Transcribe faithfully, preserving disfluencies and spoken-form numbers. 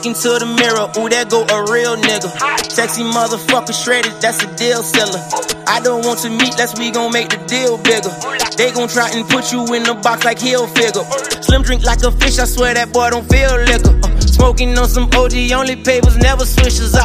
Look into the mirror, ooh, there go a real nigga. Sexy motherfucker shredded, that's a deal seller. I don't want to meet less, we gon' make the deal bigger. They gon' try and put you in the box like heel figure. Slim drink like a fish, I swear that boy don't feel liquor. Uh, smoking on some O G, only papers, never swishers.